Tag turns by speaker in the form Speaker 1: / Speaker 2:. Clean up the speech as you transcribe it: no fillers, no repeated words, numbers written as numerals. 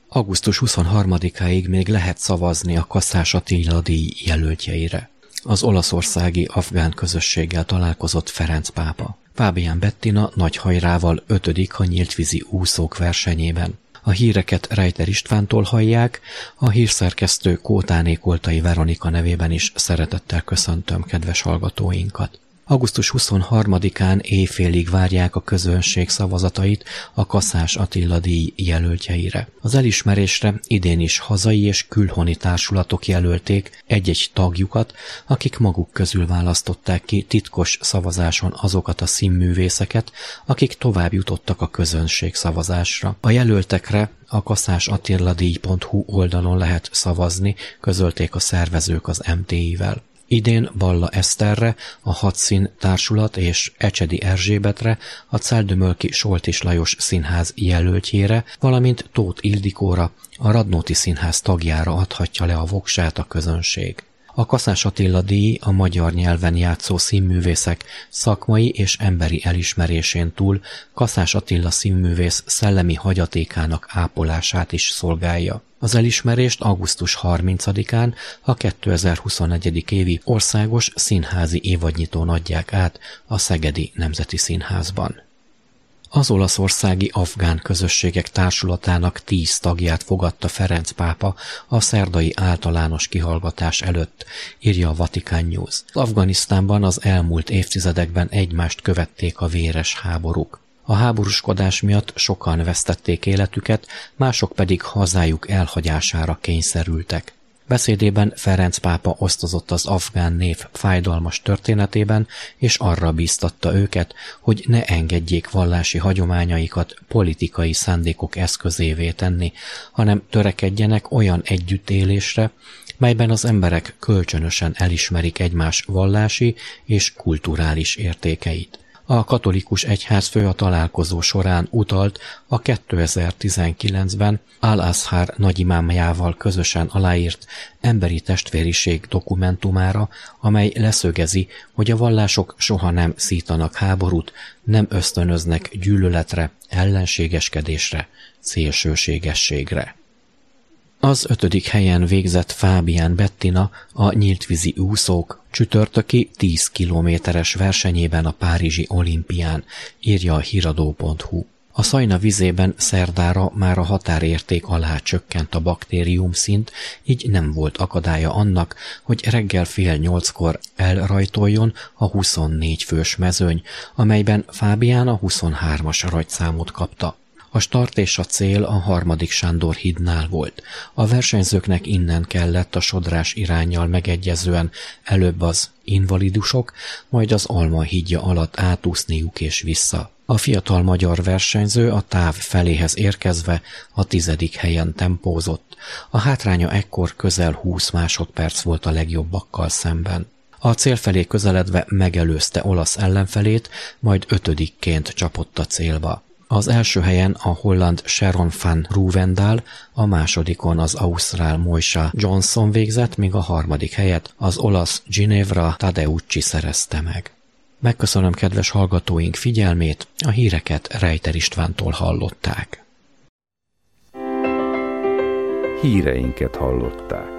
Speaker 1: Augusztus 23-áig még lehet szavazni a Kaszás Attila díj jelöltjeire. Az olaszországi afgán közösséggel találkozott Ferenc pápa. Fábián Bettina nagy hajrával 5. a nyíltvízi úszók versenyében. A híreket Rejter Istvántól hallják, a hírszerkesztő Kótáné Koltai Veronika nevében is szeretettel köszöntöm kedves hallgatóinkat. Augusztus 23-án éjfélig várják a közönség szavazatait a Kaszás Attila díj jelöltjeire. Az elismerésre idén is hazai és külhoni társulatok jelölték egy-egy tagjukat, akik maguk közül választották ki titkos szavazáson azokat a színművészeket, akik tovább jutottak a közönség szavazásra. A jelöltekre a kaszásattiladíj.hu oldalon lehet szavazni, közölték a szervezők az MTI-vel. Idén Balla Eszterre, a Hatszín társulat és Ecsedi Erzsébetre, a Celldömölki Soltis Lajos Színház jelöltjére, valamint Tóth Ildikóra, a Radnóti Színház tagjára adhatja le a voksát a közönség. A Kaszás Attila díj a magyar nyelven játszó színművészek szakmai és emberi elismerésén túl Kaszás Attila színművész szellemi hagyatékának ápolását is szolgálja. Az elismerést augusztus 30-án a 2021. évi országos színházi évadnyitón adják át a Szegedi Nemzeti Színházban. Az olaszországi afgán közösségek társulatának 10 tagját fogadta Ferenc pápa a szerdai általános kihallgatás előtt, írja a Vatican News. Afganisztánban az elmúlt évtizedekben egymást követték a véres háborúk. A háborúskodás miatt sokan vesztették életüket, mások pedig hazájuk elhagyására kényszerültek. Beszédében Ferenc pápa osztozott az afgán nép fájdalmas történetében, és arra bíztatta őket, hogy ne engedjék vallási hagyományaikat politikai szándékok eszközévé tenni, hanem törekedjenek olyan együttélésre, melyben az emberek kölcsönösen elismerik egymás vallási és kulturális értékeit. A katolikus egyházfő a találkozó során utalt a 2019-ben Al-Azhar nagyimámjával közösen aláírt emberi testvériség dokumentumára, amely leszögezi, hogy a vallások soha nem szítanak háborút, nem ösztönöznek gyűlöletre, ellenségeskedésre, szélsőségességre. Az 5. helyen végzett Fábián Bettina a nyíltvízi úszók csütörtöki 10 kilométeres versenyében a párizsi olimpián, írja a híradó.hu. A Szajna vizében szerdára már a határérték alá csökkent a baktériumszint, így nem volt akadálya annak, hogy reggel 7:30-kor elrajtoljon a 24 fős mezőny, amelyben Fábián a 23-as rajtszámot kapta. A start és a cél a 3. Sándor hídnál volt. A versenyzőknek innen kellett a sodrás iránnyal megegyezően előbb az invalidusok, majd az Alma hídja alatt átúszniuk és vissza. A fiatal magyar versenyző a táv feléhez érkezve a 10. helyen tempózott. A hátránya ekkor közel 20 másodperc volt a legjobbakkal szemben. A cél felé közeledve megelőzte olasz ellenfelét, majd 5-ként csapott a célba. Az első helyen a holland Sharon van Rouwendaal, a másodikon az ausztrál Moisha Johnson végzett, míg a 3. helyet az olasz Ginevra Tadeucci szerezte meg. Megköszönöm kedves hallgatóink figyelmét, a híreket Rejter Istvántól hallották.
Speaker 2: Híreinket hallották.